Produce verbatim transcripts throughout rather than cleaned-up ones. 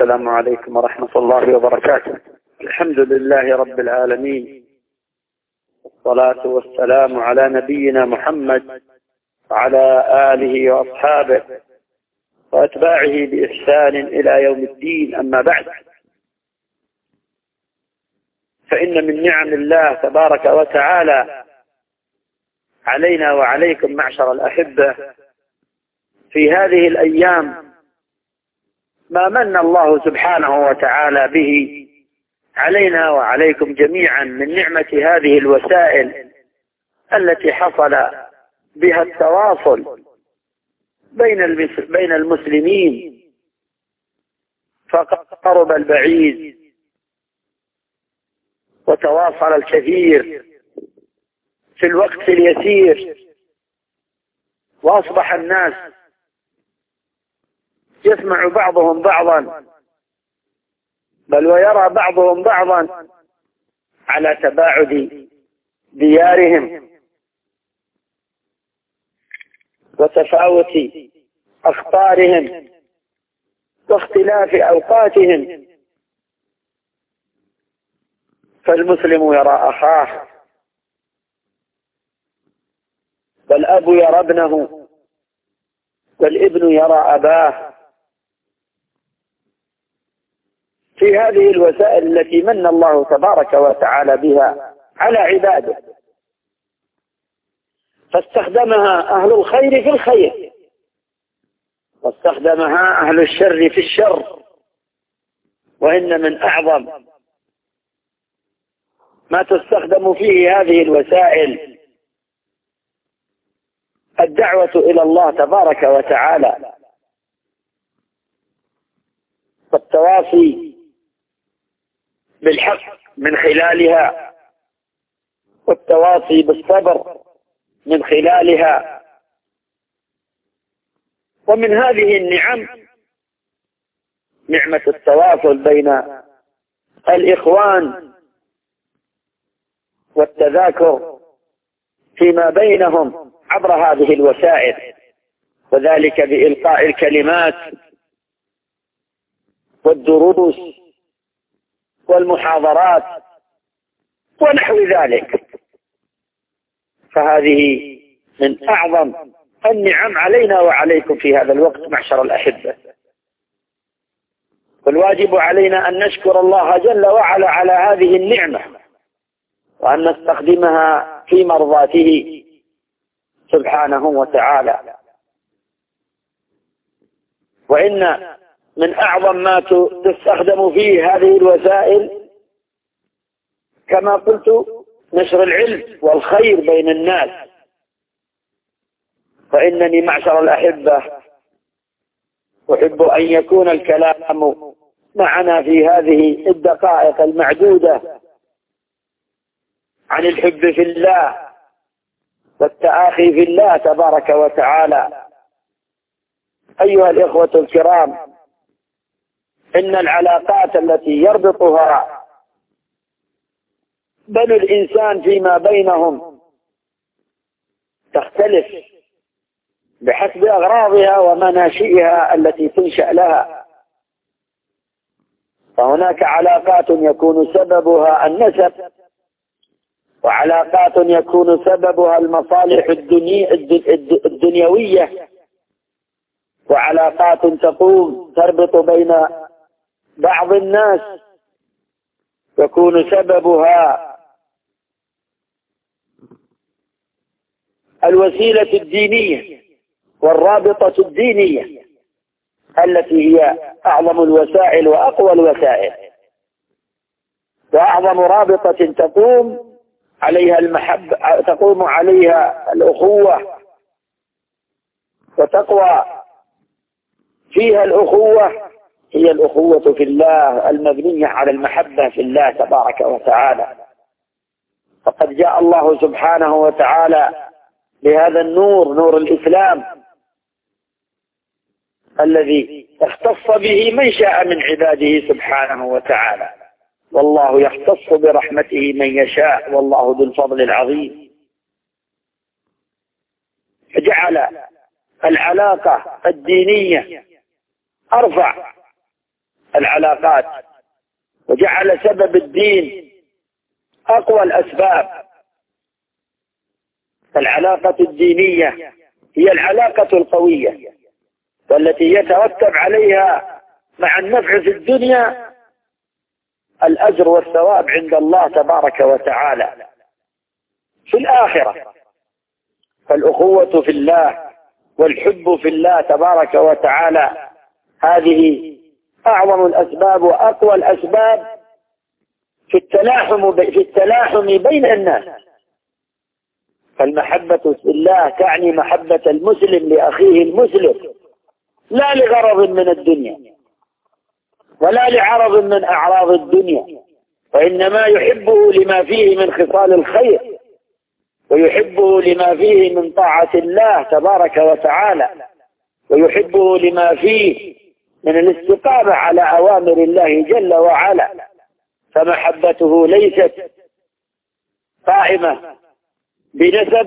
السلام عليكم ورحمة الله وبركاته. الحمد لله رب العالمين، والصلاة والسلام على نبينا محمد وعلى آله وأصحابه وأتباعه بإحسان إلى يوم الدين. أما بعد، فإن من نعم الله تبارك وتعالى علينا وعليكم معشر الأحبة في هذه الأيام ما من الله سبحانه وتعالى به علينا وعليكم جميعا من نعمة هذه الوسائل التي حصل بها التواصل بين بين المسلمين، فقرب البعيد وتواصل الكثير في الوقت اليسير، وأصبح الناس يسمع بعضهم بعضا، بل ويرى بعضهم بعضا على تباعد ديارهم وتفاوت أخطارهم واختلاف أوقاتهم. فالمسلم يرى أخاه، والأب يرى ابنه، والابن يرى أباه، في هذه الوسائل التي من الله تبارك وتعالى بها على عباده، فاستخدمها أهل الخير في الخير، واستخدمها أهل الشر في الشر. وإن من أعظم ما تستخدم فيه هذه الوسائل الدعوة إلى الله تبارك وتعالى، والتواصي بالحق من خلالها، والتواصي بالصبر من خلالها. ومن هذه النعم نعمة التواصل بين الإخوان والتذاكر فيما بينهم عبر هذه الوسائل، وذلك بإلقاء الكلمات والدروس والمحاضرات ونحو ذلك. فهذه من أعظم النعم علينا وعليكم في هذا الوقت معشر الأحبة، والواجب علينا أن نشكر الله جل وعلا على هذه النعمة، وأن نستخدمها في مرضاته سبحانه وتعالى. وإن من أعظم ما تستخدم فيه هذه الوسائل كما قلت نشر العلم والخير بين الناس. فإنني معشر الأحبة أحب أن يكون الكلام معنا في هذه الدقائق المعدودة عن الحب في الله والتآخي في الله تبارك وتعالى. أيها الإخوة الكرام، إن العلاقات التي يربطها بنو الإنسان فيما بينهم تختلف بحسب أغراضها ومناشئها التي تنشأ لها. فهناك علاقات يكون سببها النسب، وعلاقات يكون سببها المصالح الدنيوية، وعلاقات تقوم تربط بين بعض الناس يكون سببها الوسيلة الدينية والرابطة الدينية التي هي أعظم الوسائل وأقوى الوسائل، وأعظم رابطة تقوم عليها المحبة، تقوم عليها الأخوة وتقوى فيها الأخوة، هي الأخوة في الله المبنية على المحبة في الله تبارك وتعالى. فقد جاء الله سبحانه وتعالى بهذا النور، نور الإسلام، الذي اختص به من شاء من عباده سبحانه وتعالى، والله يختص برحمته من يشاء، والله ذو الفضل العظيم. فجعل العلاقة الدينية أرفع العلاقات، وجعل سبب الدين أقوى الأسباب. العلاقة الدينية هي العلاقة القوية، والتي يترتب عليها مع النفع في الدنيا الأجر والثواب عند الله تبارك وتعالى في الآخرة. فالأخوة في الله والحب في الله تبارك وتعالى هذه أعظم الأسباب وأقوى الأسباب في التلاحم في التلاحم بين الناس. فالمحبة في الله تعني محبة المسلم لأخيه المسلم، لا لغرض من الدنيا ولا لعرض من أعراض الدنيا، وإنما يحبه لما فيه من خصال الخير، ويحبه لما فيه من طاعة الله تبارك وتعالى، ويحبه لما فيه من الاستقامة على أوامر الله جل وعلا. فمحبته ليست قائمة بنسب،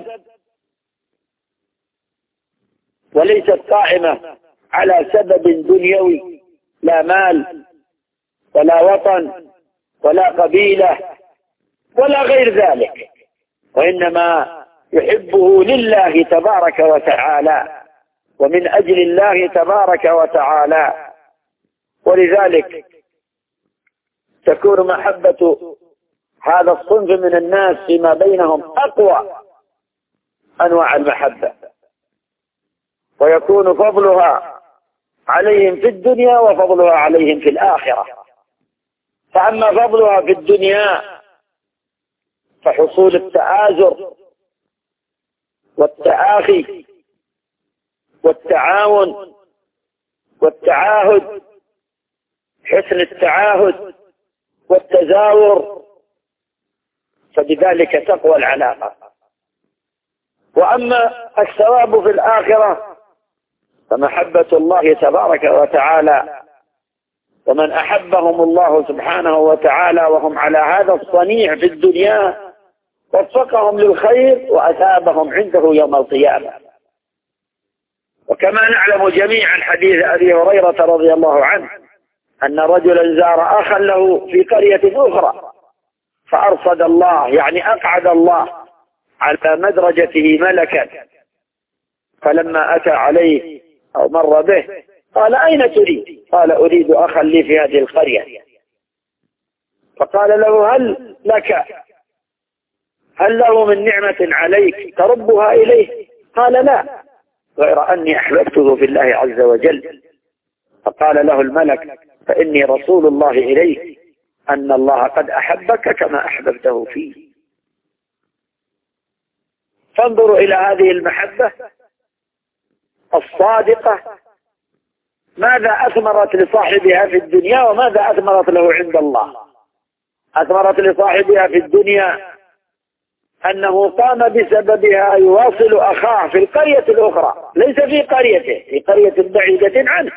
وليست قائمة على سبب دنيوي، لا مال ولا وطن ولا قبيلة ولا غير ذلك، وإنما يحبه لله تبارك وتعالى ومن أجل الله تبارك وتعالى. ولذلك تكون محبة هذا الصنف من الناس فيما بينهم أقوى أنواع المحبة، ويكون فضلها عليهم في الدنيا وفضلها عليهم في الآخرة. فأما فضلها في الدنيا فحصول التآزر والتآخي والتعاون والتعاهد، حسن التعاهد والتزاور، فبذلك تقوى العلاقة. وأما الثواب في الآخرة فمحبة الله تبارك وتعالى، ومن أحبهم الله سبحانه وتعالى وهم على هذا الصنيع في الدنيا وفقهم للخير وأثابهم عنده يوم القيامة. وكما نعلم جميعا حديث أبي هريرة رضي الله عنه أن رجلا زار أخا له في قرية أخرى، فأرصد الله يعني أقعد الله على مدرجته ملكا، فلما أتى عليه أو مر به قال أين تريد؟ قال أريد أخا لي في هذه القرية. فقال له هل لك هل له من نعمة عليك تربها إليه؟ قال لا، غير أني أحببته في الله عز وجل. فقال له الملك فإني رسول الله إليك أن الله قد أحبك كما أحببته فيه. فانظروا إلى هذه المحبة الصادقة، ماذا أثمرت لصاحبها في الدنيا وماذا أثمرت له عند الله. أثمرت لصاحبها في الدنيا أنه قام بسببها يواصل أخاه في القرية الأخرى، ليس في قريته، في قرية بعيدة عنه،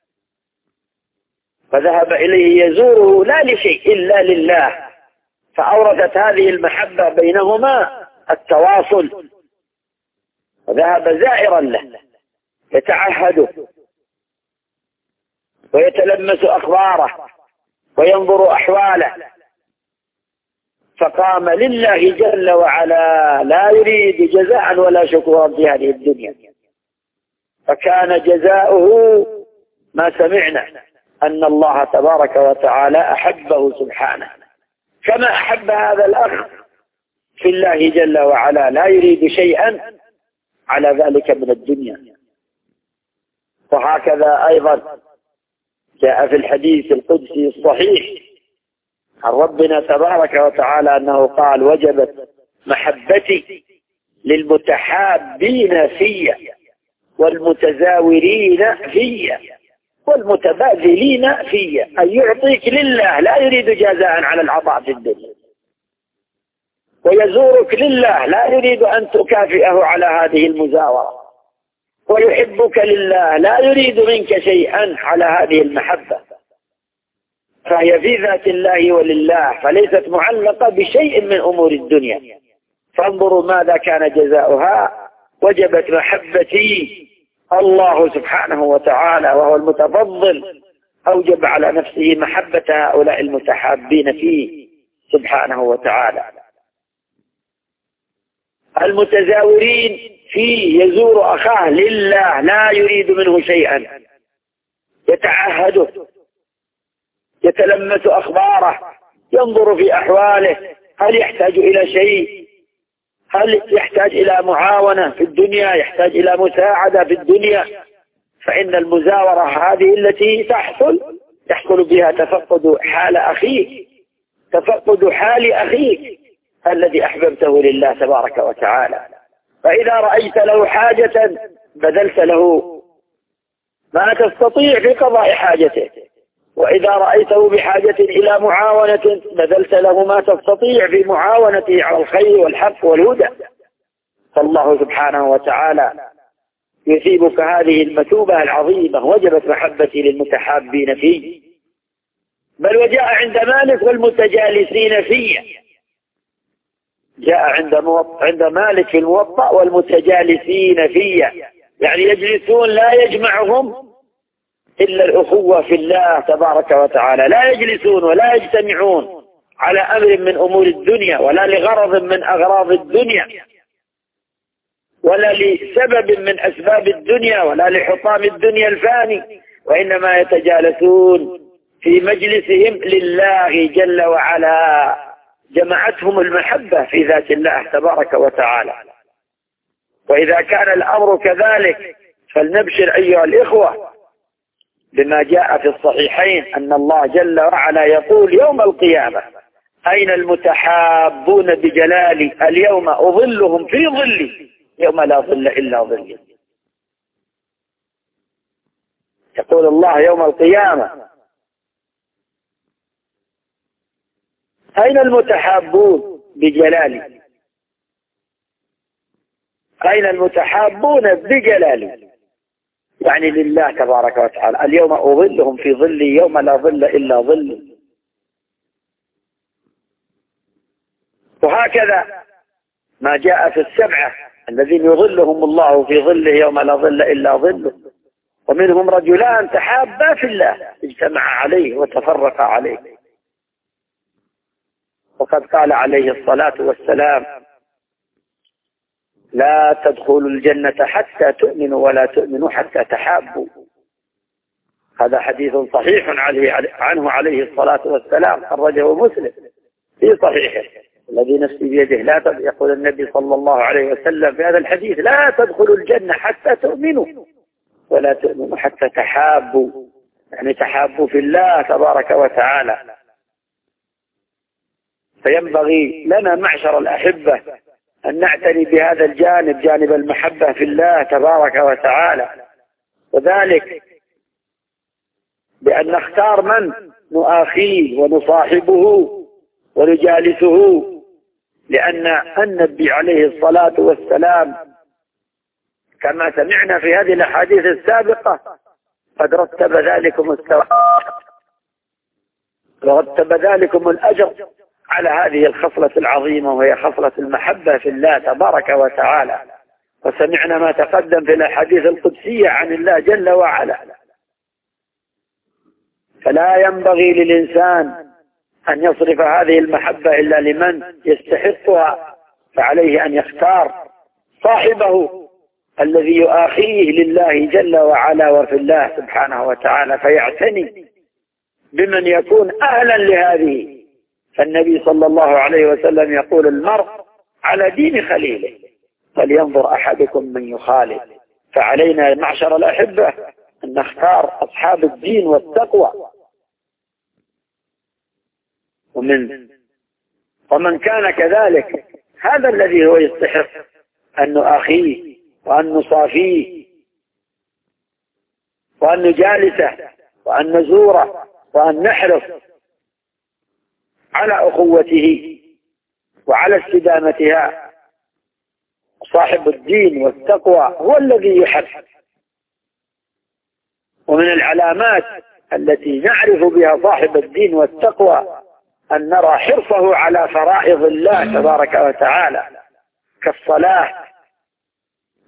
فذهب إليه يزوره لا لشيء إلا لله، فأورثت هذه المحبة بينهما التواصل، وذهب زائرا له يتعهده ويتلمس أخباره وينظر أحواله، فقام لله جل وعلا لا يريد جزاء ولا شكورا في هذه الدنيا. فكان جزاؤه ما سمعنا أن الله تبارك وتعالى أحبه سبحانه كما أحب هذا الأخ في الله جل وعلا، لا يريد شيئا على ذلك من الدنيا. وهكذا أيضا جاء في الحديث القدسي الصحيح عن ربنا تبارك وتعالى أنه قال وجبت محبتي للمتحابين في والمتزاورين في والمتبادلين في، أن يعطيك لله لا يريد جزاء على العطاء في الدنيا، ويزورك لله لا يريد أن تكافئه على هذه المزاورة، ويحبك لله لا يريد منك شيئا على هذه المحبة، فهي في ذات الله ولله، فليست معلقة بشيء من أمور الدنيا. فانظروا ماذا كان جزاؤها، وجبت محبتي الله سبحانه وتعالى وهو المتفضل أوجب على نفسه محبة هؤلاء المتحابين فيه سبحانه وتعالى. المتزاورين فيه يزور أخاه لله لا يريد منه شيئا، يتعهده، يتلمس أخباره، ينظر في أحواله، هل يحتاج إلى شيء، هل يحتاج إلى معاونة في الدنيا، يحتاج إلى مساعدة في الدنيا. فإن المزاورة هذه التي تحصل يحصل بها تفقد حال أخيك، تفقد حال أخيك الذي أحببته لله تبارك وتعالى. فإذا رأيت له حاجة بذلت له ما تستطيع في قضاء حاجته، وإذا رأيته بحاجة إلى معاونة بذلت له ما تستطيع في معاونته على الخير والحق والهدى. فالله سبحانه وتعالى يثيبك هذه المثوبة العظيمة، وجبت محبتي للمتحابين فيه. بل وجاء عند مالك والمتجالسين فيه، جاء عند, عند مالك في الموطأ والمتجالسين فيه، يعني يجلسون لا يجمعهم إلا الأخوة في الله تبارك وتعالى، لا يجلسون ولا يجتمعون على أمر من أمور الدنيا، ولا لغرض من أغراض الدنيا، ولا لسبب من أسباب الدنيا، ولا لحطام الدنيا الفاني، وإنما يتجالسون في مجلسهم لله جل وعلا. جمعتهم المحبة في ذات الله تبارك وتعالى. وإذا كان الأمر كذلك فلنبشر أيها الإخوة بما جاء في الصحيحين أن الله جل وعلا يقول يوم القيامة: أين المتحابون بجلالي اليوم أظلهم في ظلي يوم لا ظل إلا ظلي. يقول الله يوم القيامة: أين المتحابون بجلالي، أين المتحابون بجلالي، يعني لله تبارك وتعالى. اليوم أظلهم في ظلي يوم لا ظل إلا ظلي. وهكذا ما جاء في السبعة الذين يظلهم الله في ظله يوم لا ظل إلا ظله، ومنهم رجلان تحابا في الله اجتمع عليه وتفرقا عليه. وقد قال عليه الصلاة والسلام: لا تدخلوا الجنة حتى تؤمنوا ولا تؤمنوا حتى تحابوا. هذا حديث صحيح عنه عليه الصلاة والسلام، خرجه مسلم في صحيحه. الذي نفسي بيده لا تد... يقول النبي صلى الله عليه وسلم في هذا الحديث: لا تدخلوا الجنة حتى تؤمنوا ولا تؤمنوا حتى تحابوا، يعني تحابوا في الله تبارك وتعالى. فينبغي لنا معشر الأحبة أن نعتني بهذا الجانب، جانب المحبة في الله تبارك وتعالى، وذلك بأن نختار من نؤاخيه ونصاحبه ونجالسه، لأن النبي عليه الصلاة والسلام كما سمعنا في هذه الأحاديث السابقة قد رتب ذلكم الثواب ورتب ذلكم الأجر على هذه الخصلة العظيمة، وهي خصلة المحبة في الله تبارك وتعالى. وسمعنا ما تقدم في الأحاديث القدسية عن الله جل وعلا. فلا ينبغي للإنسان أن يصرف هذه المحبة إلا لمن يستحقها، فعليه أن يختار صاحبه الذي يؤاخيه لله جل وعلا وفي الله سبحانه وتعالى، فيعتني بمن يكون أهلا لهذه. فالنبي صلى الله عليه وسلم يقول: المرء على دين خليله فلينظر أحدكم من يخالف. فعلينا معشر الأحبة أن نختار أصحاب الدين والتقوى، ومن ومن كان كذلك هذا الذي هو يستحق أن نؤاخيه وأن نصافيه وأن نجالسه وأن نزوره وأن نحرص على أخوته وعلى استدامتها. صاحب الدين والتقوى هو الذي يحب. ومن العلامات التي نعرف بها صاحب الدين والتقوى أن نرى حرصه على فرائض الله تبارك وتعالى كالصلاة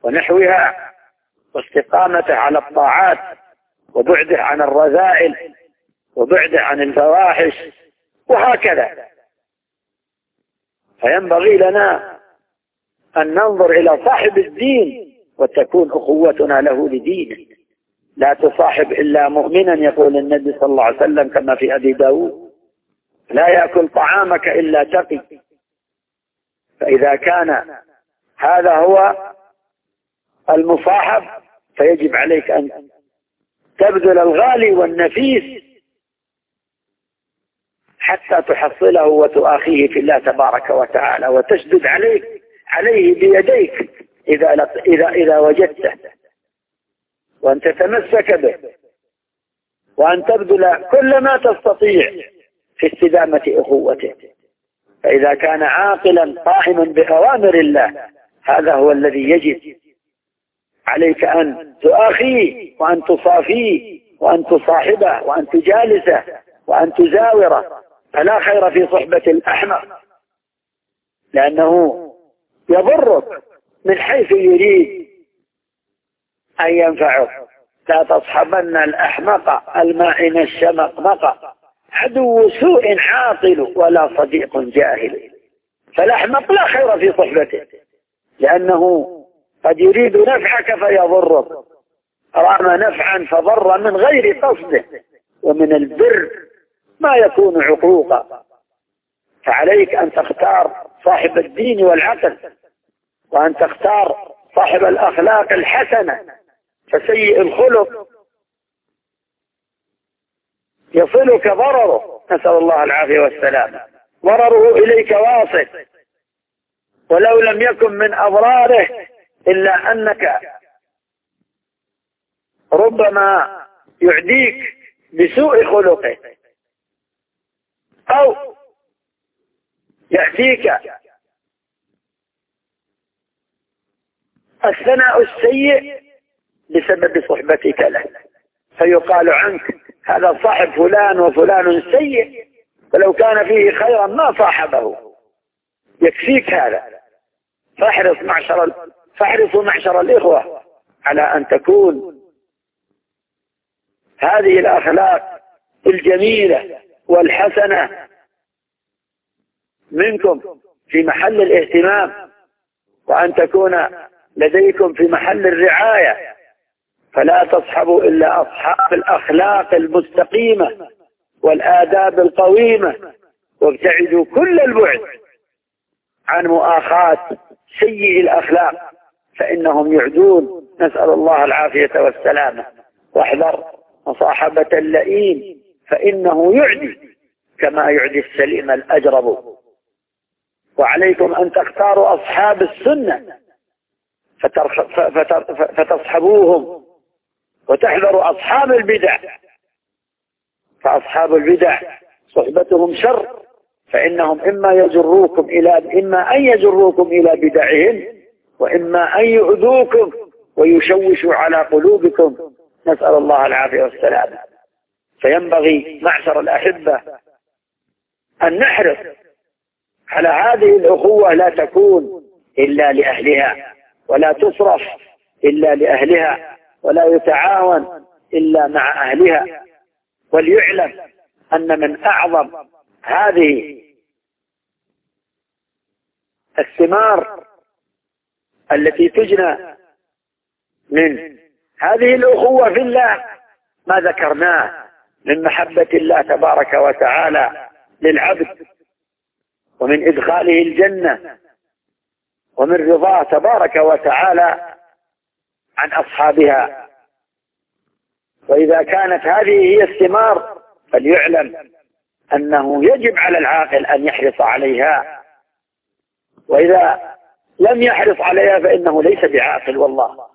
ونحوها، واستقامته على الطاعات وبعده عن الرذائل وبعده عن الفواحش وهكذا. فينبغي لنا أن ننظر إلى صاحب الدين وتكون أخوتنا له لدينه. لا تصاحب إلا مؤمنا، يقول النبي صلى الله عليه وسلم كما في أبي داود: لا يأكل طعامك إلا تقي. فإذا كان هذا هو المصاحب فيجب عليك أن تبذل الغالي والنفيس حتى تحصله وتؤاخيه في الله تبارك وتعالى، وتشدد عليك عليه بيديك إذا, إذا, إذا وجدته، وأن تتمسك به، وأن تبذل كل ما تستطيع في استدامة أخوته. فإذا كان عاقلا قائما بأوامر الله هذا هو الذي يجب عليك أن تؤاخيه وأن تصافيه وأن تصاحبه وأن تجالسه وأن تزاوره. فلا خير في صحبة الأحمق، لأنه يضرك من حيث يريد أن ينفعك. لا تصحبن الأحمق المائن الشمقمق، عدو سوء عاطل ولا صديق جاهل. فالأحمق لا خير في صحبته، لأنه قد يريد نفعك فيضرك، رام نفعا فضر من غير قصده. ومن البر ما يكون عقوقا. فعليك أن تختار صاحب الدين والعقل، وأن تختار صاحب الأخلاق الحسنة. فسيء الخلق يصلك ضرره، نسأل الله العافية والسلام. ضرره إليك واصل، ولو لم يكن من أضراره إلا أنك ربما يعديك بسوء خلقه، أو يأتيك الثناء السيء بسبب صحبتك له، فيقال عنك هذا صاحب فلان وفلان سيء، ولو كان فيه خيرا ما صاحبه. يكفيك هذا. فاحرص معشر فاحرصوا معشر الإخوة على أن تكون هذه الأخلاق الجميلة والحسنة منكم في محل الاهتمام، وأن تكون لديكم في محل الرعاية. فلا تصحبوا إلا أصحاب الأخلاق المستقيمة والآداب القويمة، وابتعدوا كل البعد عن مؤاخاة سيء الأخلاق، فإنهم يعدون، نسأل الله العافية والسلامة. واحذر مصاحبة اللئيم فإنه يعدي كما يعدي السليم الأجرب. وعليكم أن تختاروا أصحاب السنة فتصحبوهم، وتحذروا أصحاب البدع، فأصحاب البدع صحبتهم شر، فإنهم إما يجروكم إلى إما أن يجروكم إلى بدعهم، وإما أن يؤذوكم ويشوشوا على قلوبكم، نسأل الله العافية والسلامة. فينبغي معشر الأحبة أن نحرص على هذه الأخوة، لا تكون إلا لأهلها، ولا تصرف إلا لأهلها، ولا يتعاون إلا مع أهلها. وليعلم أن من أعظم هذه الثمار التي تجنى من هذه الأخوة في الله ما ذكرناه من محبة الله تبارك وتعالى للعبد، ومن إدخاله الجنة، ومن رضاه تبارك وتعالى عن أصحابها. وإذا كانت هذه هي الثمار فليعلم أنه يجب على العاقل أن يحرص عليها، وإذا لم يحرص عليها فإنه ليس بعاقل والله.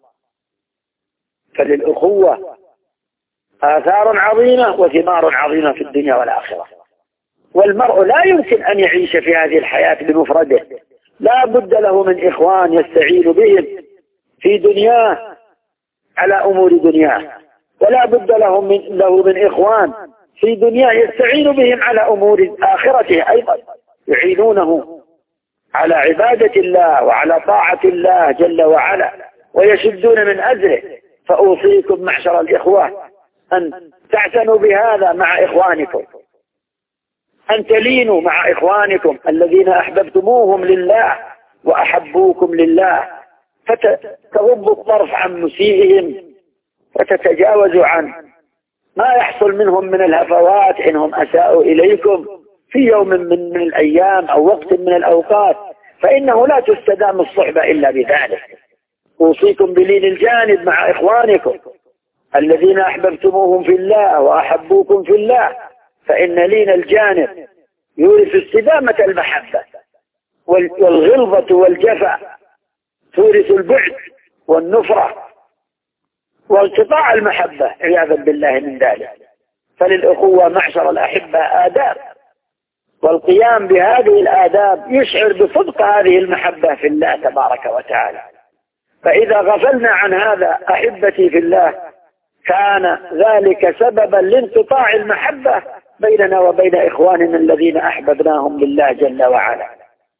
فللأخوة آثار عظيمة وثمار عظيمة في الدنيا والآخرة. والمرء لا يمكن أن يعيش في هذه الحياة بمفرده، لا بد له من إخوان يستعين بهم في دنياه على أمور دنياه، ولا بد له من, له من إخوان في دنياه يستعين بهم على أمور آخرته أيضا، يعينونه على عبادة الله وعلى طاعة الله جل وعلا، ويشدون من أجله. فأوصيكم معشر الإخوة أن تعتنوا بهذا مع إخوانكم، أن تلينوا مع إخوانكم الذين أحببتموهم لله وأحبوكم لله، فتغضوا الطرف عن مسيئهم وتتجاوزوا عن ما يحصل منهم من الهفوات إنهم أساءوا إليكم في يوم من, من الأيام أو وقت من الأوقات، فإنه لا تستدام الصحبة إلا بذلك. أوصيكم بلين الجانب مع إخوانكم الذين أحببتموهم في الله وأحبوكم في الله، فإن لين الجانب يورث استدامة المحبة، والغلظة والجفا تورث البعد والنفرة وانقطاع المحبة عياذا بالله من ذلك. فللأخوة معشر الأحبة آداب، والقيام بهذه الآداب يشعر بصدق هذه المحبة في الله تبارك وتعالى. فإذا غفلنا عن هذا أحبتي في الله كان ذلك سببا لانقطاع المحبة بيننا وبين إخواننا الذين أحببناهم لله جل وعلا.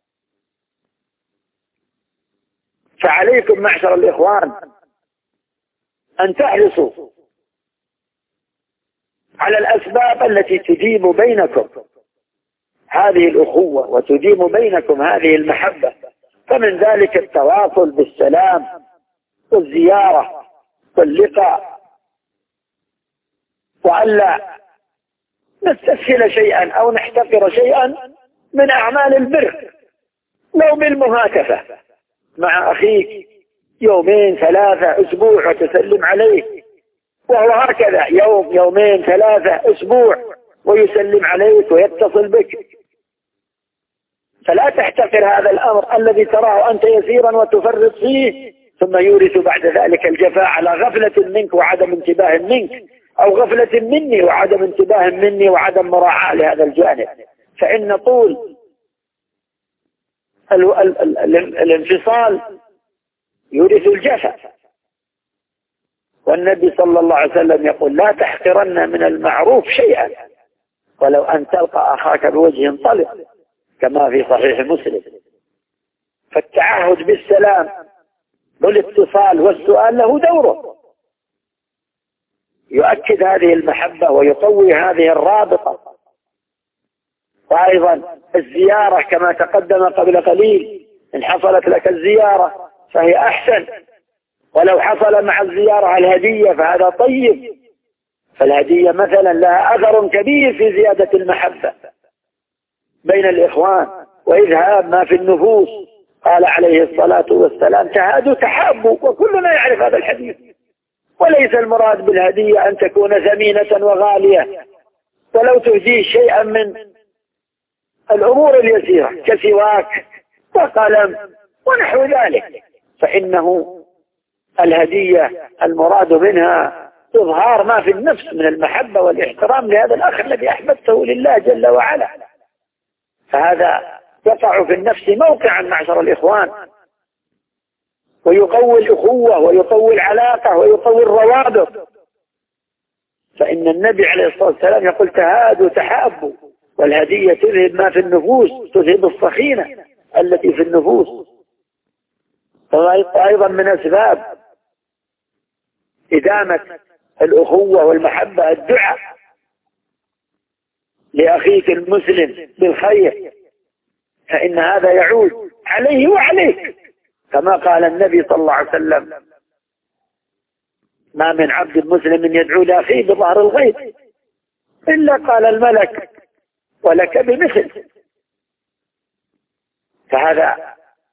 فعليكم معشر الإخوان أن تحرصوا على الأسباب التي تديم بينكم هذه الأخوة وتديم بينكم هذه المحبة، فمن ذلك التواصل بالسلام والزيارة واللقاء، وألا نستسهل شيئا أو نحتقر شيئا من أعمال البر، لو بالمهاتفة مع أخيك يومين ثلاثة أسبوع وتسلم عليه، وهو هكذا يوم يومين ثلاثة أسبوع ويسلم عليك ويتصل بك. فلا تحتقر هذا الأمر الذي تراه أنت يسيرا وتفرط فيه، ثم يورث بعد ذلك الجفاء على غفلة منك وعدم انتباه منك، أو غفلة مني وعدم انتباه مني وعدم مراعاة لهذا الجانب. فإن طول ال ال ال ال الانفصال يورث الجفاء. والنبي صلى الله عليه وسلم يقول لا تحقرن من المعروف شيئا ولو أن تلقى أخاك بوجه طلق، كما في صحيح مسلم. فالتعهد بالسلام والاتصال والسؤال له دوره، يؤكد هذه المحبة ويقوي هذه الرابطة. وأيضا الزيارة كما تقدم قبل قليل، إن حصلت لك الزيارة فهي أحسن، ولو حصل مع الزيارة الهدية فهذا طيب. فالهدية مثلا لها أثر كبير في زيادة المحبة بين الإخوان وإذهاب ما في النفوس. قال عليه الصلاة والسلام تهادوا تحابوا، وكلنا يعرف هذا الحديث. وليس المراد بالهدية أن تكون ثمينة وغالية، ولو تهديه شيئا من الأمور اليسيرة كسواك وقلم ونحو ذلك، فإنه الهدية المراد منها إظهار ما في النفس من المحبة والاحترام لهذا الأخ الذي أحببته لله جل وعلا. فهذا يقع في النفس موقعا معشر الإخوان، ويقوي الأخوة ويقوي العلاقة ويقوي الروابط. فإن النبي عليه الصلاة والسلام يقول تهادوا تحابوا، والهدية تذهب ما في النفوس، تذهب الصخينة التي في النفوس. وأيضا من أسباب إدامة الأخوة والمحبة الدعاء لأخيك المسلم بالخير، فإن هذا يعود عليه وعليك، كما قال النبي صلى الله عليه وسلم ما من عبد مسلم يدعو لأخيه بظهر الغيب إلا قال الملك ولك بمثل. فهذا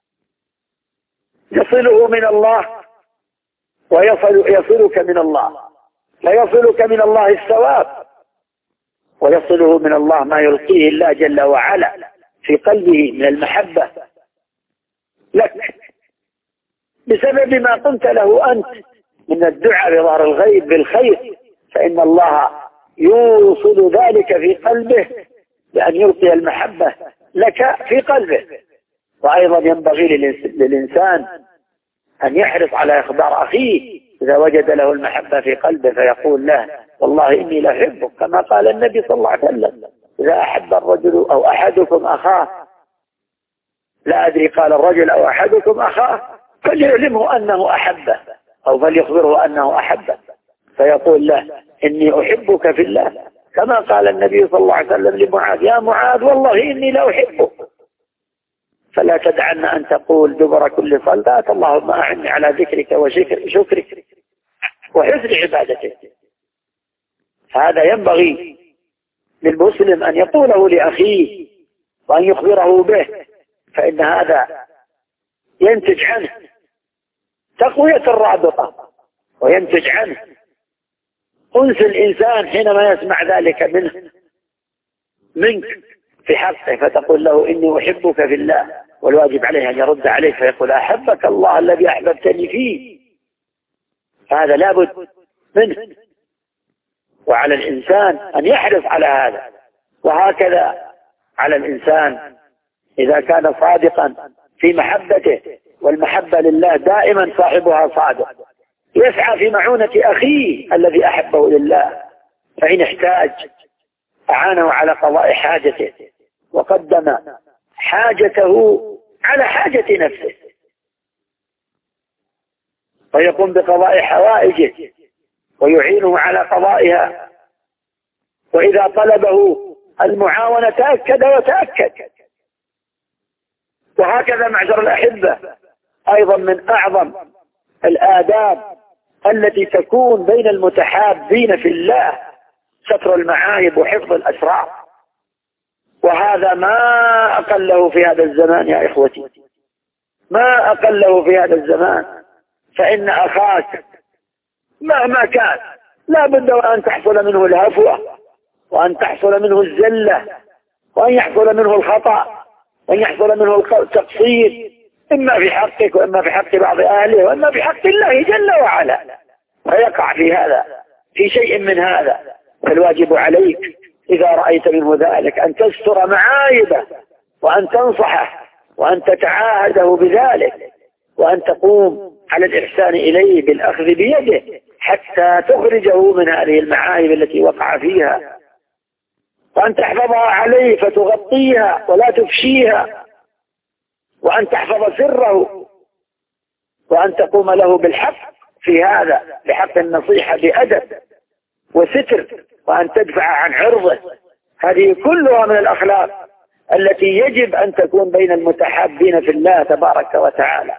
يصله من الله ويصل يصلك من الله، فيصلك من الله الثواب، ويصله من الله ما يلقيه الله جل وعلا في قلبه من المحبة لك بسبب ما قلت له أنت من الدعاء بظهر الغيب بالخير. فإن الله يوصل ذلك في قلبه بأن يلقي المحبة لك في قلبه. وأيضا ينبغي للإنسان أن يحرص على إخبار أخيه إذا وجد له المحبة في قلبه، فيقول له والله إني لأحبك، كما قال النبي صلى الله عليه وسلم إذا أحب الرجل أو أحدكم أخاه، لا أدري قال الرجل أو أحدكم أخاه، فليعلمه أنه أحبه أو فليخبره أنه أحبه. فيقول له إني أحبك في الله، كما قال النبي صلى الله عليه وسلم لمعاذ: يا معاذ والله إني لا أحبك. فلا تدعن أن تقول دبر كل صلاة: اللهم أعني على ذكرك وشكرك وحسن عبادتك. هذا ينبغي للمسلم أن يقوله لأخيه وأن يخبره به، فإن هذا ينتج عنه تقوية الرابطة، وينتج عنه أنس الإنسان حينما يسمع ذلك منه منك في حقه، فتقول له: إني أحبك في الله. والواجب عليه أن يرد عليه فيقول: أحبك الله الذي أحببتني فيه. هذا لابد منه، وعلى الإنسان أن يحرص على هذا. وهكذا على الإنسان إذا كان صادقا في محبته، والمحبة لله دائما صاحبها صادق، يسعى في معونة أخيه الذي أحبه لله، فإن احتاج أعانه على قضاء حاجته، وقدم حاجته على حاجة نفسه، ويقوم بقضاء حوائجه ويعينه على قضائها. وإذا طلبه المعاونة تأكد وتأكد. وهكذا معشر الأحبة أيضا من أعظم الآداب التي تكون بين المتحابين في الله ستر المعايب وحفظ الأسرار، وهذا ما أقله في هذا الزمان يا إخوتي، ما أقله في هذا الزمان. فإن أخاك مهما كان لا بد وأن تحصل منه الهفوة، وأن تحصل منه الزلة، وأن يحصل منه الخطأ، وأن يحصل منه التقصير، إما في حقك وإما في حق بعض أهله وإما في حق الله جل وعلا، فيقع في هذا في شيء من هذا. فالواجب عليك إذا رأيت منه ذلك أن تستر معايبه، وأن تنصحه، وأن تتعاهده بذلك، وأن تقوم على الإحسان إليه بالأخذ بيده حتى تخرجه من هذه المعايب التي وقع فيها، وأن تحفظها عليه فتغطيها ولا تفشيها، وأن تحفظ سره، وأن تقوم له بالحق في هذا، بحق النصيحة بأدب وستر، وأن تدفع عن عرضه. هذه كلها من الأخلاق التي يجب أن تكون بين المتحابين في الله تبارك وتعالى.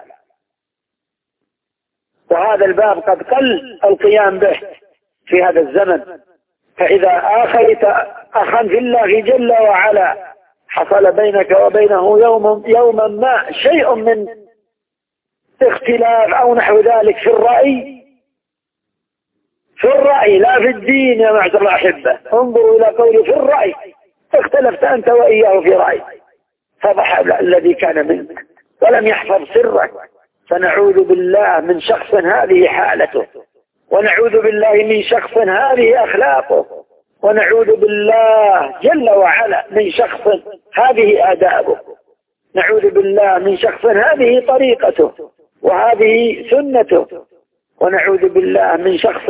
وهذا الباب قد قل القيام به في هذا الزمن، فإذا آخيت أخا في الله جل وعلا حصل بينك وبينه يوم يوما ما شيء من اختلاف أو نحو ذلك في الرأي، في الرأي لا في الدين يا معشر الأحبة. انظروا إلى قولي في الرأي، اختلفت أنت وإياه في رأي، فضح الذي كان منك ولم يحفظ سرك، فنعوذ بالله من شخص هذه حالته، ونعوذ بالله من شخص هذه أخلاقه، ونعوذ بالله جل وعلا من شخص هذه آدابه، نعوذ بالله من شخص هذه طريقته وهذه سنته، ونعوذ بالله من شخص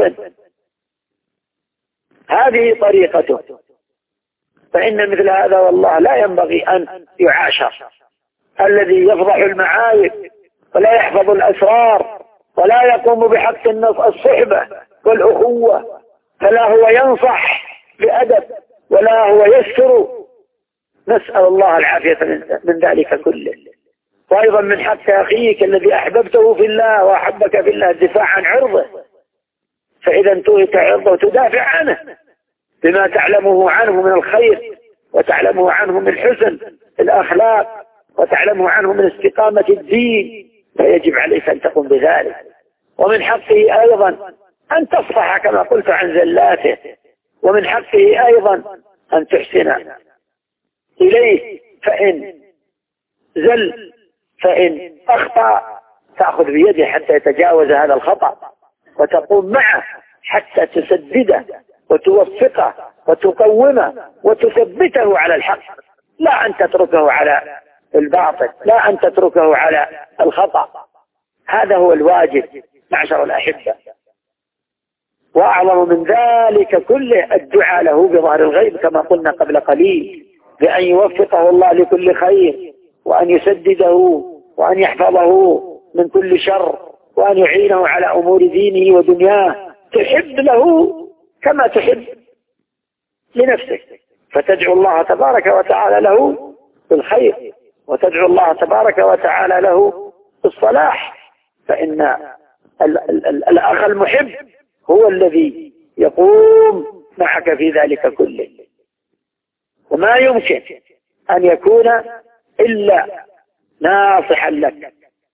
هذه طريقته. فإن مثل هذا والله لا ينبغي أن يعاشر. الذي يفضح المعايب ولا يحفظ الأسرار ولا يقوم بحق النص الصحبة والأخوة، فلا هو ينصح بأدب ولا هو يسر، نسأل الله العافية من ذلك كله. وأيضا من حق أخيك الذي أحببته في الله وأحبك في الله الدفاع عن عرضه، فإذا انتهت عرضه تدافع عنه بما تعلمه عنه من الخير، وتعلمه عنه من حسن الأخلاق، وتعلمه عنه من استقامة الدين، فيجب عليك أن تقوم بذلك. ومن حقه أيضا أن تصفح كما قلت عن زلاته، ومن حقه أيضا أن تحسن إليه، فإن زل فإن أخطأ تأخذ بيده حتى يتجاوز هذا الخطأ، وتقوم معه حتى تسدده وتوفقه وتقومه وتثبته على الحق، لا أن تتركه على الباطل، لا أن تتركه على الخطأ. هذا هو الواجب معشر الأحبة. وأعظم من ذلك كله الدعاء له بظهر الغيب كما قلنا قبل قليل، بأن يوفقه الله لكل خير، وأن يسدده، وأن يحفظه من كل شر، وأن يعينه على أمور دينه ودنياه، تحب له كما تحب لنفسك، فتدعو الله تبارك وتعالى له بالخير، وتدعو الله تبارك وتعالى له بالصلاح. فإن ال ال ال الأخ المحب هو الذي يقوم معك في ذلك كله، وما يمكن أن يكون إلا ناصحا لك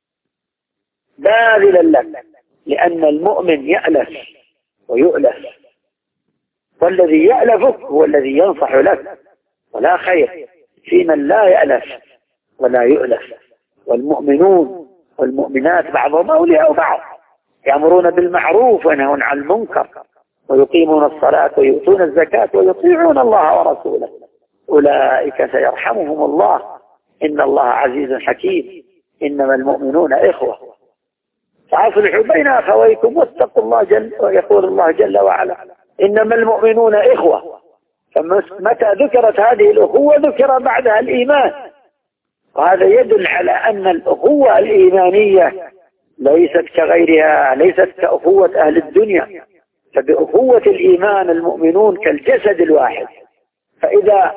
باذلا لك، لأن المؤمن يألف ويؤلف، والذي يألفك هو الذي ينصح لك، ولا خير في من لا يألف ولا يؤلف. والمؤمنون والمؤمنات بعضهم أولياء بعض، يأمرون بالمعروف وينهون عن المنكر ويقيمون الصلاة ويؤتون الزكاة ويطيعون الله ورسوله، أولئك سيرحمهم الله، إن الله عزيز حكيم، إنما المؤمنون إخوة فأصلحوا بين أخويكم واتقوا الله جل، ويقول الله جل وعلا إنما المؤمنون إخوة. فمتى ذكرت هذه الأخوة ذكر بعدها الإيمان، وهذا يدل على أن الأخوة الإيمانية ليست كغيرها، ليست كأخوة أهل الدنيا. فبأخوة الإيمان المؤمنون كالجسد الواحد، فإذا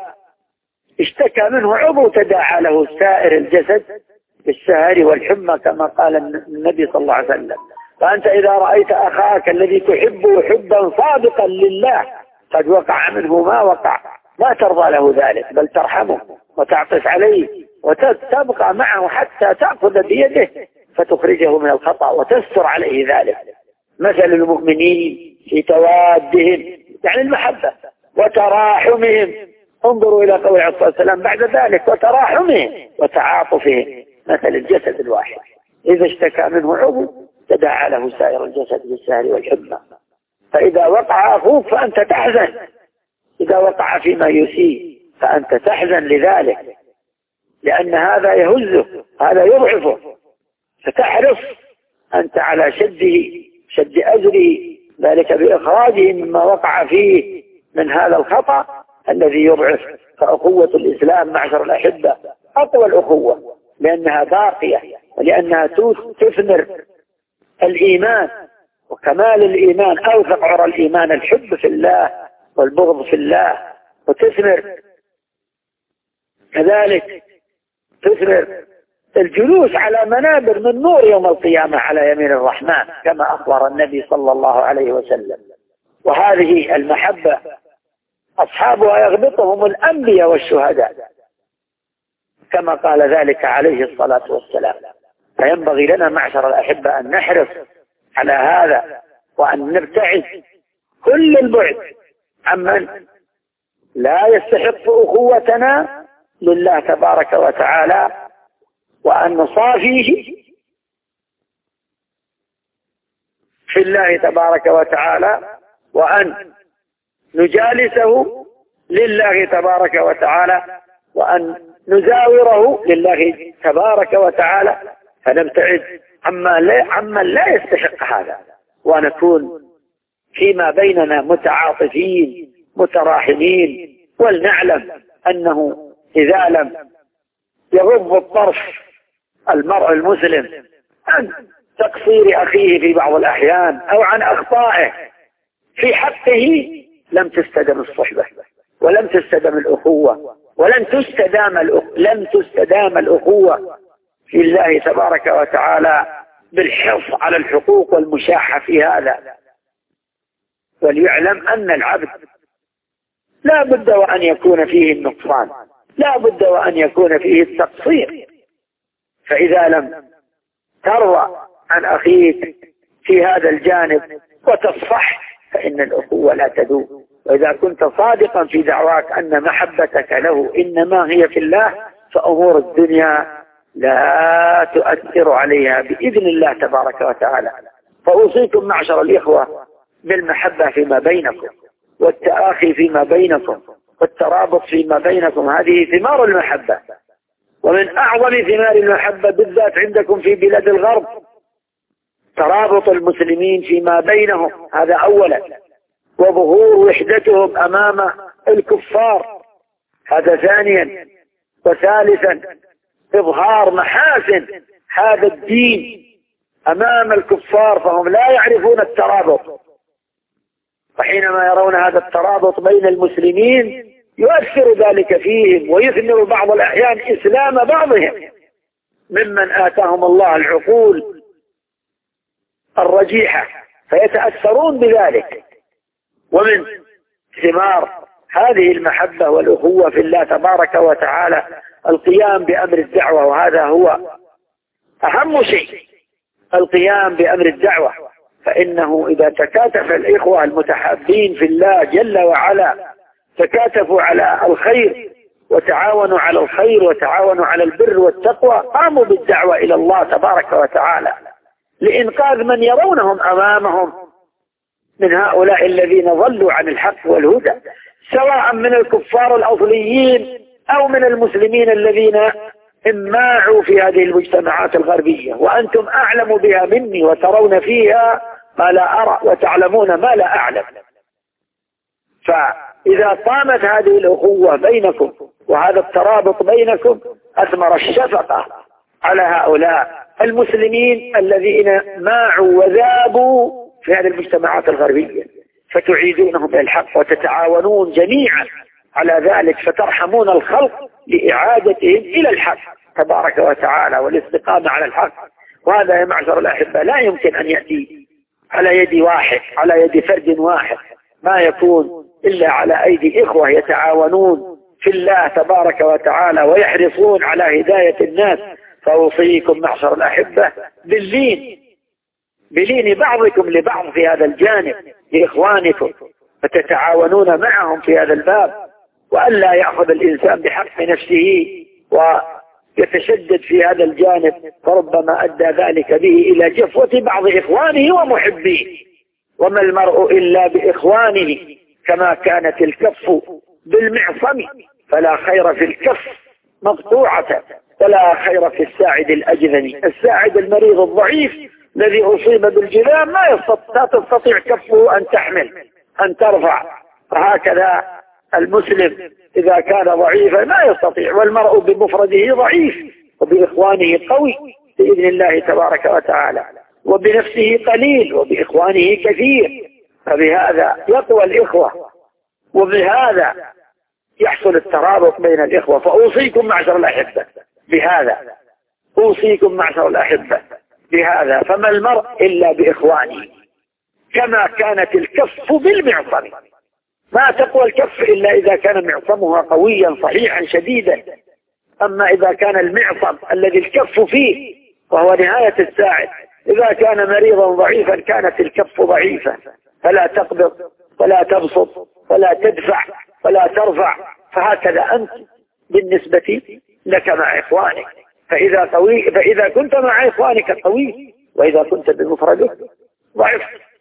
اشتكى منه عضو تداعى له سائر الجسد بالسهر والحمى كما قال النبي صلى الله عليه وسلم. فأنت إذا رأيت أخاك الذي تحبه حبا صادقا لله قد وقع منه ما وقع، ما ترضى له ذلك، بل ترحمه وتعطف عليه وتبقى معه حتى تأخذ بيده فتخرجه من الخطأ وتستر عليه ذلك. مثل المؤمنين في توادهم يعني المحبة وتراحمهم، انظروا إلى قول عليه الصلاة والسلام بعد ذلك وتراحمهم وتعاطفهم مثل الجسد الواحد، إذا اشتكى منه عضو تداعى له سائر الجسد بالسهر والحمى. فإذا وقع أخوك فأنت تحزن، إذا وقع فيما يسيء فأنت تحزن لذلك، لأن هذا يهزه، هذا يضعفه، فتحرص أنت على شده شد أجره، ذلك بإخراجه مما وقع فيه من هذا الخطأ الذي يضعف. فأخوة الإسلام معشر الأحبة أقوى الأخوة، لأنها باقية، ولأنها تثمر الإيمان وكمال الإيمان. أوثق عرى الإيمان الحب في الله والبغض في الله، وتثمر كذلك تثمر الجلوس على منابر من نور يوم القيامة على يمين الرحمن كما أخبر النبي صلى الله عليه وسلم. وهذه المحبة أصحابها يغبطهم الأنبياء والشهداء كما قال ذلك عليه الصلاة والسلام. فينبغي لنا معشر الأحبة أن نحرص على هذا، وأن نبتعد كل البعد عمن لا يستحق أخوتنا لله تبارك وتعالى، وأن نصافيه في الله تبارك وتعالى، وأن نجالسه لله تبارك وتعالى، وأن نزاوره لله تبارك وتعالى، فنبتعد عما لا, عما لا يستحق هذا، ونكون فيما بيننا متعاطفين متراحمين. ولنعلم أنه إذا لم يغض الطرف المرء المسلم عن تقصير أخيه في بعض الأحيان أو عن أخطائه في حقه لم تستدم الصحبة ولم تستدم الأخوة ولن تستدام الأخ... لن تستدام الأخوة في الله تبارك وتعالى بالحرص على الحقوق والمشاحة في هذا. وليعلم أن العبد لا بد وأن يكون فيه النقصان، لا بد وأن يكون فيه التقصير. فإذا لم ترضى عن أخيك في هذا الجانب وتصفح فإن الأخوة لا تدوم. وإذا كنت صادقا في دعواك أن محبتك له إنما هي في الله، فأمور الدنيا لا تؤثر عليها بإذن الله تبارك وتعالى. فأوصيكم معشر الإخوة بالمحبة فيما بينكم، والتآخي فيما بينكم، والترابط فيما بينكم. هذه ثمار المحبة، ومن أعظم ثمار المحبة بالذات عندكم في بلاد الغرب ترابط المسلمين فيما بينهم، هذا أولا، وظهور وحدتهم أمام الكفار، هذا ثانيا، وثالثا إظهار محاسن هذا الدين أمام الكفار، فهم لا يعرفون الترابط وحينما يرون هذا الترابط بين المسلمين يؤثر ذلك فيهم، ويثمر بعض الأحيان إسلام بعضهم ممن آتاهم الله العقول الرجيحة، فيتأثرون بذلك. ومن ثمار هذه المحبة والأخوة في الله تبارك وتعالى القيام بأمر الدعوة، وهذا هو أهم شيء، القيام بأمر الدعوة. فإنه إذا تكاتف الإخوة المتحابين في الله جل وعلا تكاتفوا على الخير وتعاونوا على الخير وتعاونوا على البر والتقوى، قاموا بالدعوة إلى الله تبارك وتعالى لإنقاذ من يرونهم أمامهم من هؤلاء الذين ضلوا عن الحق والهدى، سواء من الكفار الأصليين أو من المسلمين الذين اماعوا في هذه المجتمعات الغربية، وأنتم أعلم بها مني وترون فيها ما لا أرى وتعلمون ما لا أعلم. فإذا قامت هذه الأخوة بينكم وهذا الترابط بينكم أثمر الشفقة على هؤلاء المسلمين الذين ماعوا وذابوا في هذه المجتمعات الغربية، فتعيدونهم إلى الحق وتتعاونون جميعا على ذلك، فترحمون الخلق لإعادتهم إلى الحق تبارك وتعالى والاستقامة على الحق. وهذا يا معشر الأحبة لا يمكن أن يأتي على يد واحد، على يد فرد واحد، ما يكون إلا على أيدي إخوة يتعاونون في الله تبارك وتعالى ويحرصون على هداية الناس. فأوصيكم معشر الأحبة باللين، بلين بعضكم لبعض في هذا الجانب لإخوانكم، فتتعاونون معهم في هذا الباب، وألا يأخذ الإنسان بحق نفسه ويتشدد في هذا الجانب، فربما أدى ذلك به إلى جفوة بعض إخوانه ومحبيه. وما المرء إلا بإخوانه، كما كانت الكف بالمعصم فلا خير في الكف مقطوعة ولا خير في الساعد الأجذن. الساعد المريض الضعيف الذي أصيب بالجذام ما يستطيع تستطيع كفه أن تحمل أن ترفع، فهكذا المسلم إذا كان ضعيفا ما يستطيع، والمرء بمفرده ضعيف وبإخوانه قوي بإذن الله تبارك وتعالى، وبنفسه قليل وبإخوانه كثير. فبهذا يقوى الإخوة وبهذا يحصل الترابط بين الإخوة. فأوصيكم معشر الأحبة بهذا، أوصيكم معشر الأحبة بهذا، فما المرء إلا بإخوانه، كما كانت الكف بالمعصم. ما تقوى الكف إلا إذا كان معصمها قويا صحيحا شديدا. أما إذا كان المعصم الذي الكف فيه وهو نهاية الساعد إذا كان مريضا ضعيفا كانت الكف ضعيفة، فلا تقبض ولا تبسط ولا تدفع ولا ترفع. فهكذا أنت بالنسبة لك مع إخوانك، فإذا, قوي فإذا كنت مع إخوانك قوي، وإذا كنت بمفردك ضعف.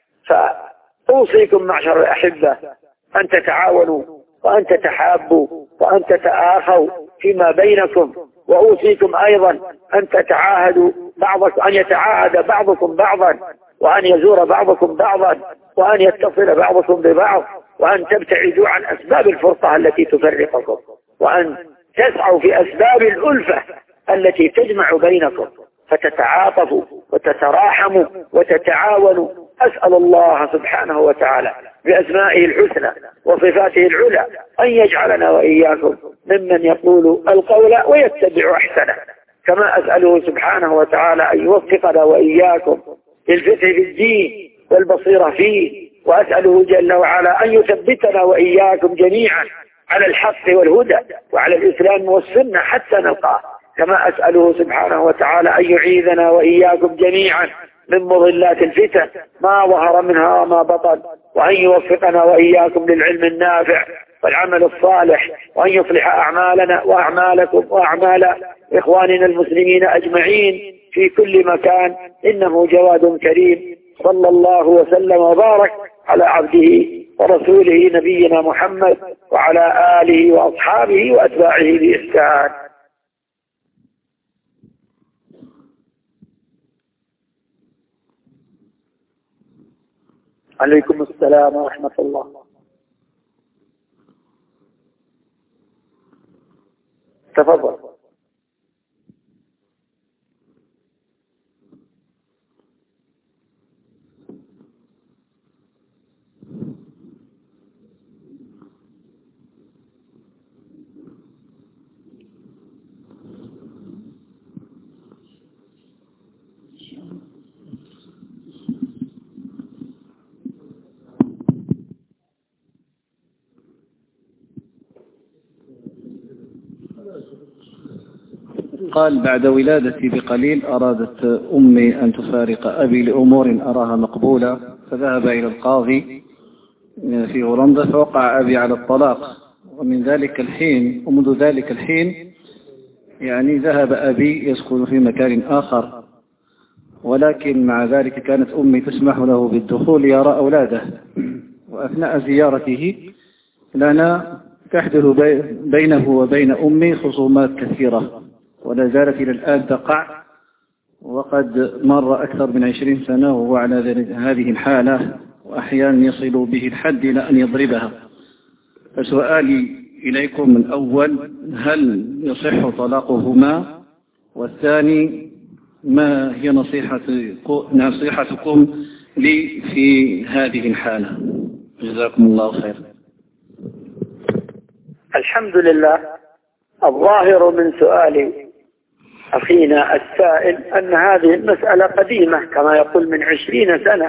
فأوصيكم معشر الأحبة أن تتعاونوا وأن تتحابوا وأن تتآخوا فيما بينكم. وأوصيكم أيضا أن تتعاهدوا بعضكم، أن يتعاهد بعضكم بعضا، وأن يزور بعضكم بعضا، وأن يتصل بعضكم ببعض، وأن تبتعدوا عن أسباب الفرقة التي تفرقكم، وأن تسعوا في أسباب الألفة التي تجمع بينكم، فتتعاطفوا وتتراحموا وتتعاونوا. أسأل الله سبحانه وتعالى بأسمائه الحسنى وصفاته العلى أن يجعلنا وإياكم ممن يقول القول ويتبع أحسنه، كما أسأله سبحانه وتعالى أن يوفقنا وإياكم للفقه في الدين والبصيرة فيه، وأسأله جل وعلا أن يثبتنا وإياكم جميعا على الحق والهدى وعلى الإسلام والسنة حتى نلقاه، كما أسأله سبحانه وتعالى أن يعيذنا وإياكم جميعا من مضلات الفتن ما ظهر منها وما بطن، وأن يوفقنا وإياكم للعلم النافع والعمل الصالح، وأن يصلح أعمالنا وأعمالكم وأعمال إخواننا المسلمين أجمعين في كل مكان، إنه جواد كريم. صلى الله وسلم وبارك على عبده ورسوله نبينا محمد وعلى آله وأصحابه وأتباعه بإحسان. عليكم السلام ورحمة الله. تفضل. قال: بعد ولادتي بقليل أرادت أمي أن تفارق أبي لأمور أراها مقبولة، فذهب إلى القاضي في هولندا فوقع أبي على الطلاق، ومن ذلك الحين ومنذ ذلك الحين يعني ذهب أبي يسكن في مكان آخر، ولكن مع ذلك كانت أمي تسمح له بالدخول يرى أولاده، وأثناء زيارته لنا تحدث بينه وبين أمي خصومات كثيرة ولا زالت إلى الآن تقع، وقد مر أكثر من عشرين سنة وهو على هذه الحالة، وأحيانا يصل به الحد إلى أن يضربها. فسؤالي إليكم الأول: هل يصح طلاقهما؟ والثاني: ما هي نصيحتكم لي في هذه الحالة؟ جزاكم الله خير. الحمد لله. الظاهر من سؤال أخينا السائل أن هذه المسألة قديمة كما يقول من عشرين سنة،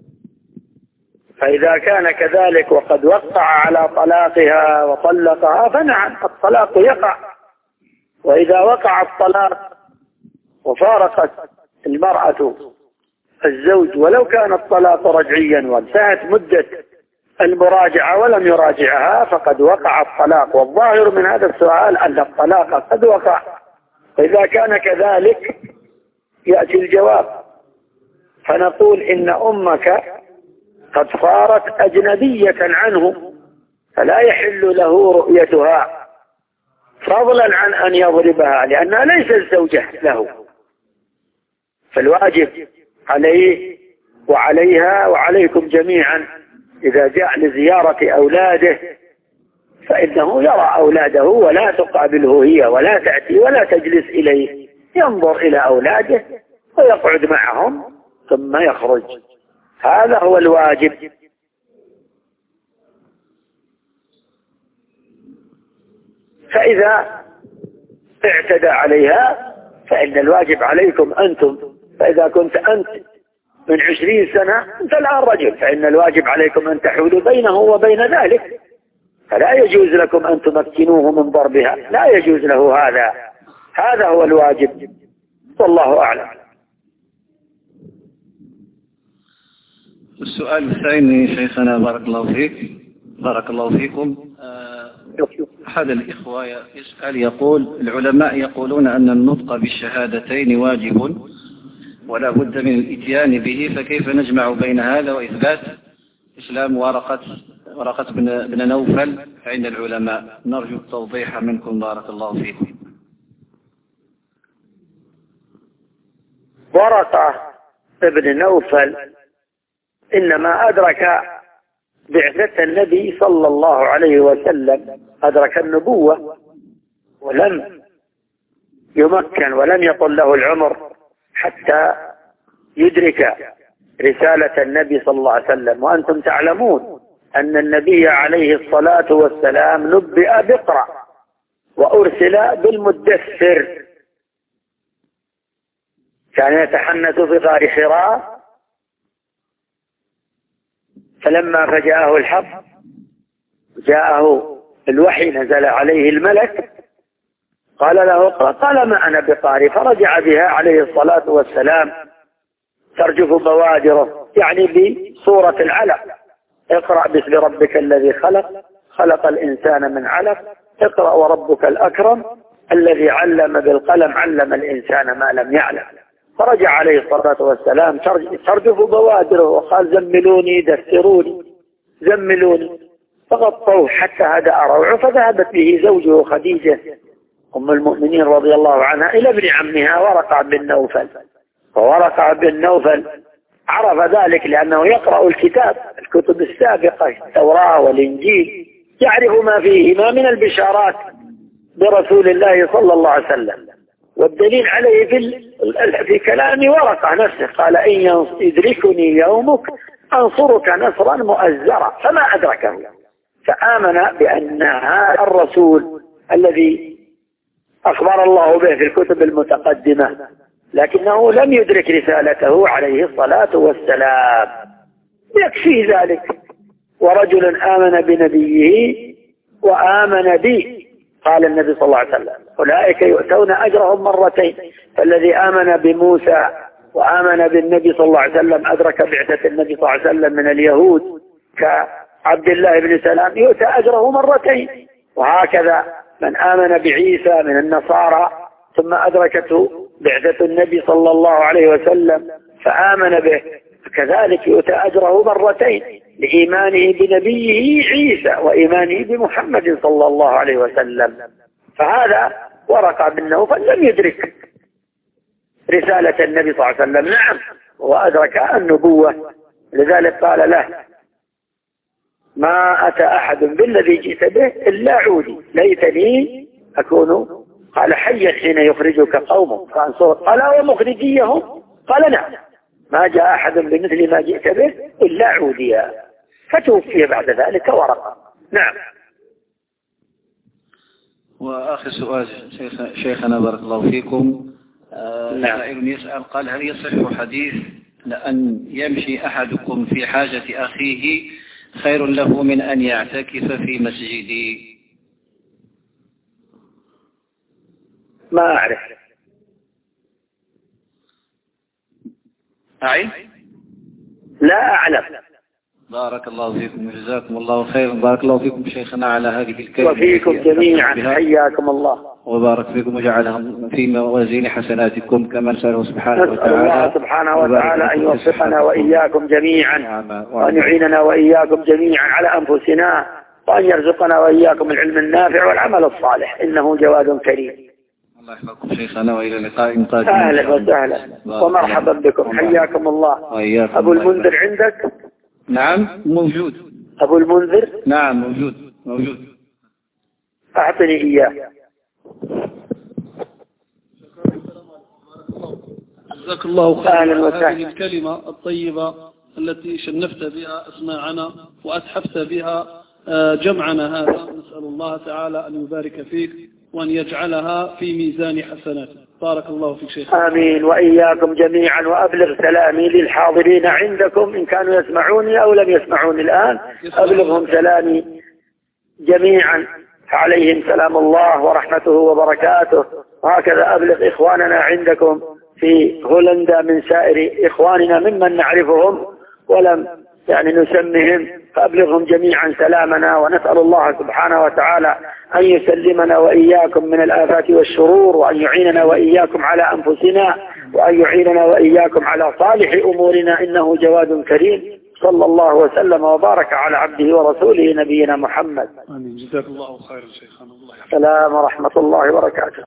فإذا كان كذلك وقد وقع على طلاقها وطلقها فنعم الطلاق يقع. وإذا وقع الطلاق وفارقت المرأة الزوج ولو كان الطلاق رجعيا وانتهت مدة المراجعة ولم يراجعها فقد وقع الطلاق. والظاهر من هذا السؤال أن الطلاق قد وقع، وإذا كان كذلك يأتي الجواب فنقول إن أمك قد صارت أجنبية عنه فلا يحل له رؤيتها، فضلا عن أن يضربها لأنها ليست زوجة له. فالواجب عليه وعليها وعليكم جميعا إذا جاء لزيارة أولاده فإنه يرى أولاده ولا تقابله هي ولا تأتي ولا تجلس إليه، ينظر إلى أولاده ويقعد معهم ثم يخرج. هذا هو الواجب. فإذا اعتدى عليها فإن الواجب عليكم أنتم. فإذا كنت أنت من عشرين سنة أنت الآن رجل فإن الواجب عليكم أن تحولوا بينه وبين ذلك، فلا يجوز لكم أن تمكنوه من ضربها، لا يجوز له هذا. هذا هو الواجب، والله أعلم. السؤال الثاني شيخنا بارك الله فيك بارك الله فيكم. أحد الإخوة يسأل يقول: العلماء يقولون أن النطق بالشهادتين واجب ولا بد من الاتيان به، فكيف نجمع بين هذا وإثبات إسلام ورقة ورقة بن نوفل عند العلماء؟ نرجو التوضيح منكم بارك الله فيكم. ورقة ابن نوفل إنما أدرك بعثة النبي صلى الله عليه وسلم، أدرك النبوة ولم يمكن ولم يطل له العمر حتى يدرك رسالة النبي صلى الله عليه وسلم. وأنتم تعلمون أن النبي عليه الصلاة والسلام نبئ بقرأ وأرسل بالمدثر، كان يتحنث في غار حراء، فلما فجاءه الحق جاءه الوحي نزل عليه الملك قال له اقرأ، قال ما أنا بقارئ، فرجع بها عليه الصلاة والسلام ترجف بوادره، يعني بصورة العلق: اقرأ باسم ربك الذي خلق خلق الإنسان من علق اقرأ وربك الأكرم الذي علم بالقلم علم الإنسان ما لم يعلم. فرجع عليه الصلاة والسلام ترجف بوادره وقال: زملوني دثروني زملوني، فغطوه حتى هدأ روعه، فذهبت به زوجه خديجة أم المؤمنين رضي الله عنها إلى ابن عمها ورقة بن نوفل. وورقة بن نوفل عرف ذلك لأنه يقرأ الكتاب الكتب السابقة التوراة والإنجيل، يعرف ما فيهما من البشارات برسول الله صلى الله عليه وسلم. والدليل عليه في, في كلام ورقة نفسه، قال: إن يدركني يومك أنصرك نصرا مؤزرا، فما أدركه، فآمن بأن هذا الرسول الذي أخبر الله به في الكتب المتقدمة، لكنه لم يدرك رسالته عليه الصلاة والسلام، يكفي ذلك. ورجل آمن بنبيه وآمن بي، قال النبي صلى الله عليه وسلم: أولئك يؤتون أجرهم مرتين. فالذي آمن بموسى وآمن بالنبي صلى الله عليه وسلم أدرك بعثة النبي صلى الله عليه وسلم من اليهود كعبد الله بن سلام يؤتى أجره مرتين. وهكذا من آمن بعيسى من النصارى ثم أدركته بعثة النبي صلى الله عليه وسلم فآمن به فكذلك يؤتى أجره مرتين لإيمانه بنبيه عيسى وإيمانه بمحمد صلى الله عليه وسلم. فهذا ورقة بن نوفل لم يدرك رسالة النبي صلى الله عليه وسلم، نعم وأدرك النبوة، لذلك قال له ما أتى أحد بالذي جئت به إلا عودي ليتني أكون قال حيا حين يخرجك قومك قال ومخرجيهم قال نعم ما جاء أحد بمثل ما جئت به إلا عوديا. فتوفي بعد ذلك ورقة. نعم. وآخر سؤال شيخ شيخنا بارك الله فيكم. نعم. سائل يسأل قال هل يصح حديث لأن يمشي أحدكم في حاجة أخيه خير له من أن يعتكف في مسجدي؟ ما أعرف. أعيد؟ لا أعلم. بارك الله فيكم وجزاكم الله خيرا. بارك الله فيكم شيخنا على هذه الكلمة وفيكم جميعا حياكم الله وبارك فيكم وجعلهم في موازين حسناتكم كما نسأله سبحانه وتعالى. الله سبحانه وتعالى أن يوفقنا وإياكم جميعا وأن يعيننا وإياكم جميعا على أنفسنا وأن يرزقنا وإياكم العلم النافع والعمل الصالح إنه جواد كريم. الله يحفظكم شيخنا وإلى لقاء قادم. أهلا وسهلا ومرحبا بكم حياكم الله. أبو المنذر عندك؟ نعم موجود. أبو المنذر؟ نعم موجود موجود. أعطني إياه. جزاك الله خيرا على هذه الكلمة الطيبة التي شنفت بها أسماعنا وأتحفت بها جمعنا هذا. نسأل الله تعالى أن يبارك فيك وأن يجعلها في ميزان حسناتك. بارك الله فيك شيخ. آمين وإياكم جميعا. وأبلغ سلامي للحاضرين عندكم إن كانوا يسمعوني أو لم يسمعوني الآن أبلغهم سلامي جميعا عليهم سلام الله ورحمته وبركاته. وهكذا أبلغ إخواننا عندكم في هولندا من سائر إخواننا ممن نعرفهم ولم يعني نسمهم فأبلغهم جميعا سلامنا. ونسأل الله سبحانه وتعالى أن يسلمنا وإياكم من الآفات والشرور وأن يعيننا وإياكم على أنفسنا وأن يعيننا وإياكم على صالح أمورنا إنه جواد كريم. صلى الله وسلم وبارك على عبده ورسوله نبينا محمد. آمين. جزاك الله خيرا شيخنا. الله يحفظك. السلام ورحمة الله وبركاته.